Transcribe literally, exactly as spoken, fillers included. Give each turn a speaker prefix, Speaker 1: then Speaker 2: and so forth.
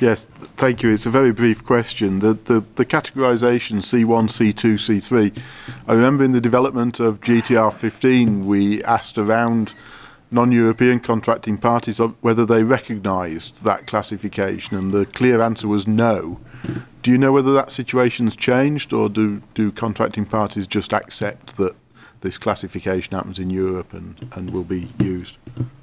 Speaker 1: Yes, thank you. It's a very brief question. The, the, the categorisation C one, C two, C three, I remember in the development of G T R fifteen we asked around non-European contracting parties of whether they recognised that classification, and the clear answer was no. Do you know whether that situation's changed, or do, do contracting parties just accept that this classification happens in Europe and, and will be used?